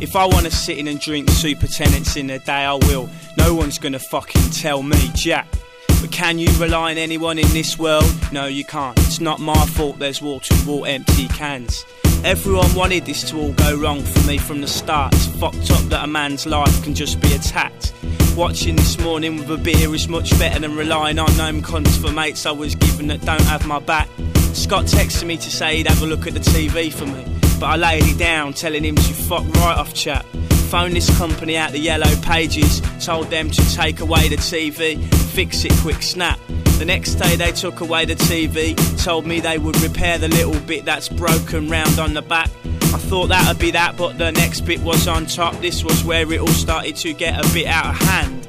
If I want to sit in and drink super tenants in the day, I will. No one's gonna fucking tell me jack. But can you rely on anyone in this world? No, you can't. It's not my fault there's wall-to-wall empty cans. Everyone wanted this to all go wrong for me from the start. It's fucked up that a man's life can just be attacked. Watching this morning with a beer is much better than relying on them cunts for mates I was given that don't have my back. Scott texted me to say he'd have a look at the TV for me, but I laid it down, telling him to fuck right off, chap. Phoned this company out the yellow pages, told them to take away the TV, fix it quick snap. The next day they took away the TV, told me they would repair the little bit that's broken round on the back. I thought that'd be that, but the next bit was on top. This was where it all started to get a bit out of hand.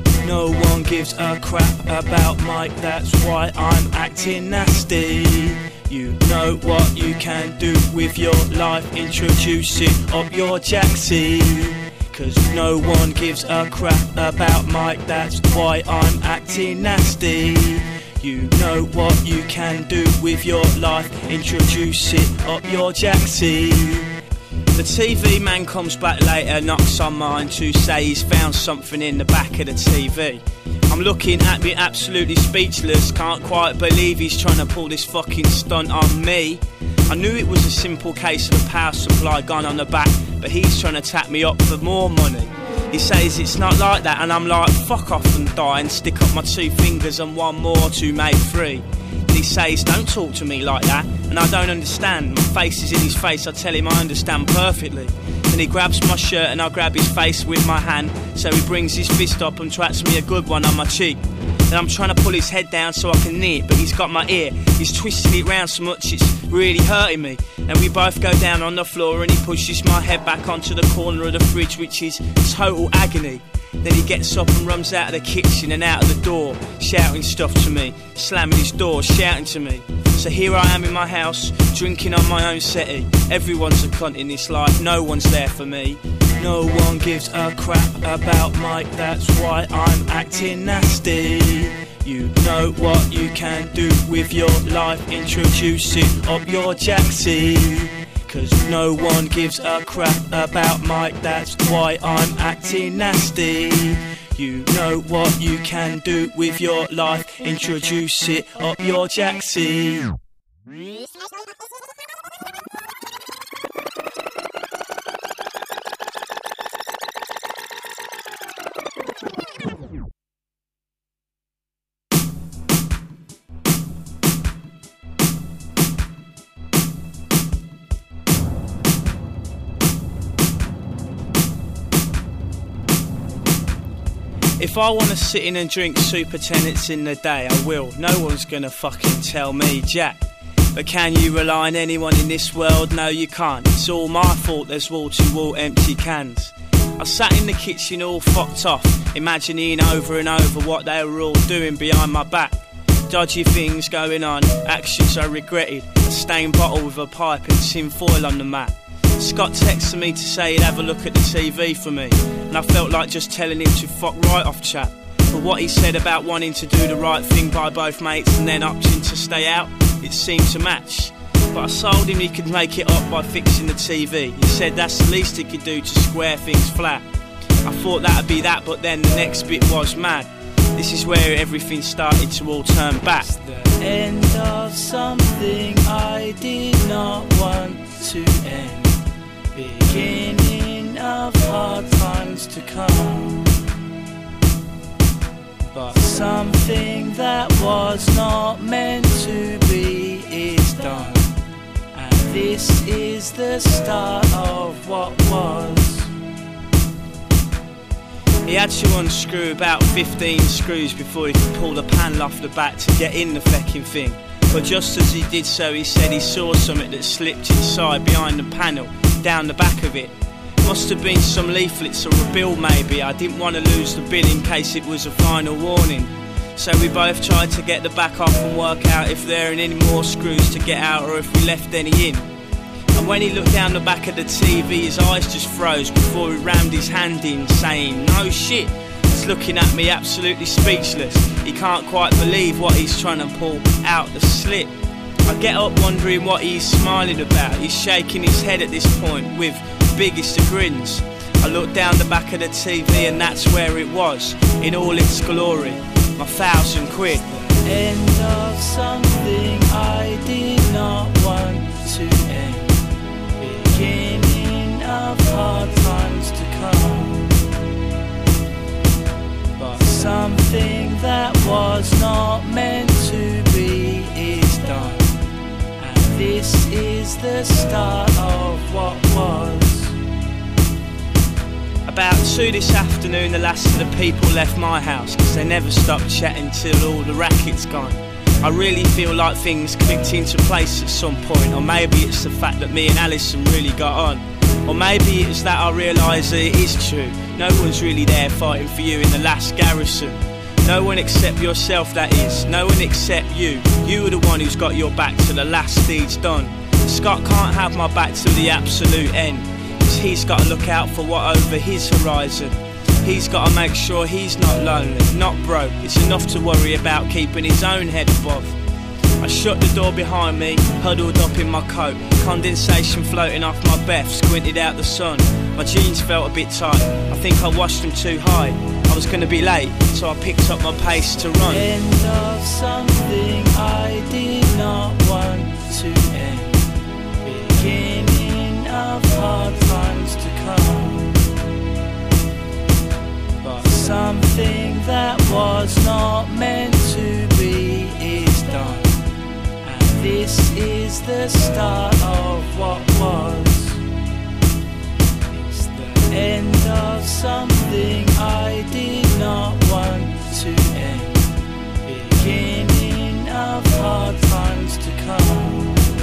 No one gives a crap about Mike, that's why I'm acting nasty. You know what you can do with your life, introduce it up your jacksie. Cause no one gives a crap about Mike, that's why I'm acting nasty. You know what you can do with your life, introduce it up your jacksie. The TV man comes back later, knocks on mine to say he's found something in the back of the TV. I'm looking at me absolutely speechless, can't quite believe he's trying to pull this fucking stunt on me. I knew it was a simple case of the power supply gone on the back, but he's trying to tap me up for more money. He says it's not like that, and I'm like, fuck off and die, and stick up my 2 fingers and one more to make 3. And he says, don't talk to me like that, and I don't understand. My face is in his face, I tell him I understand perfectly. Then he grabs my shirt and I grab his face with my hand, so he brings his fist up and tracks me a good one on my cheek. Then I'm trying to pull his head down so I can knee it, but he's got my ear. He's twisting it round so much it's really hurting me. And we both go down on the floor and he pushes my head back onto the corner of the fridge, which is total agony. Then he gets up and runs out of the kitchen and out of the door, shouting stuff to me, slamming his door, shouting to me. So here I am in my house, drinking on my own settee. Everyone's a cunt in this life, no one's there for me. No one gives a crap about Mike, that's why I'm acting nasty. You know what you can do with your life, introduce it up your jacksie. Cause no one gives a crap about Mike, that's why I'm acting nasty. You know what you can do with your life, introduce it up your jacksie. If I want to sit in and drink super tenants in the day, I will. No one's gonna fucking tell me jack. But can you rely on anyone in this world? No, you can't. It's all my fault there's wall-to-wall empty cans. I sat in the kitchen all fucked off, imagining over and over what they were all doing behind my back. Dodgy things going on, actions I regretted. A stained bottle with a pipe and tin foil on the mat. Scott texted me to say he'd have a look at the TV for me, and I felt like just telling him to fuck right off, chap. But what he said about wanting to do the right thing by both mates and then opting to stay out, it seemed to match. But I told him he could make it up by fixing the TV. He said that's the least he could do to square things flat. I thought that'd be that, but then the next bit was mad. This is where everything started to all turn back. It's the end of something I did not want to end. Beginning of hard times to come. But something that was not meant to be is done. And this is the start of what was. He had to unscrew about 15 screws before he could pull the panel off the back to get in the fecking thing. But just as he did so, he said he saw something that slipped inside behind the panel, down the back of it. Must have been some leaflets or a bill maybe. I didn't want to lose the bill in case it was a final warning. So we both tried to get the back off and work out if there are any more screws to get out or if we left any in. And when he looked down the back of the TV, his eyes just froze before he rammed his hand in, saying, "No shit." He's looking at me absolutely speechless. He can't quite believe what he's trying to pull out the slit. I get up wondering what he's smiling about. He's shaking his head at this point with biggest of grins. I looked down the back of the TV and that's where it was, in all its glory, my £1,000. End of something I did not want to end. Beginning of hard times to come. But something that was not meant to be is done. And this is the start of what was. About 2 this afternoon, the last of the people left my house, cause they never stopped chatting till all the racket's gone. I really feel like things clicked into place at some point, or maybe it's the fact that me and Alison really got on. Or maybe it's that I realise that it is true, no one's really there fighting for you in the last garrison. No one except yourself, that is, no one except you. You are the one who's got your back to the last deed's done. Scott can't have my back to the absolute end. He's got to look out for what over his horizon. He's got to make sure he's not lonely, not broke. It's enough to worry about keeping his own head above. I shut the door behind me, huddled up in my coat, condensation floating off my Beth, squinted out the sun. My jeans felt a bit tight, I think I washed them too high. I was going to be late, so I picked up my pace to run. End of something I did not want to end. Beginning of hard times to come. But something that was not meant to be is done. And this is the start of what was. It's the end of something I did not want to end. Beginning of hard times to come.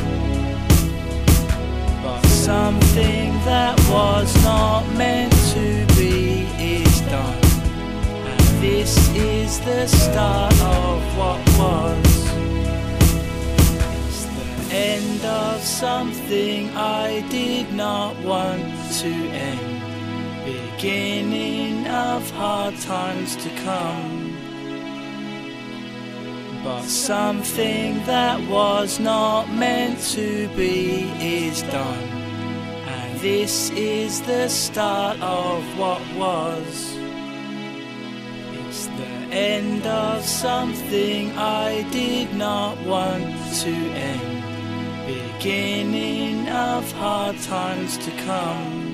Something that was not meant to be is done. And this is the start of what was. It's the end of something I did not want to end. Beginning of hard times to come. But something that was not meant to be is done. This is the start of what was. It's the end of something I did not want to end. Beginning of hard times to come.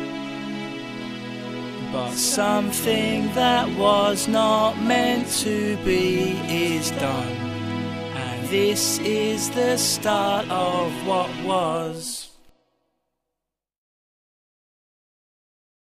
But something that was not meant to be is done. And this is the start of what was.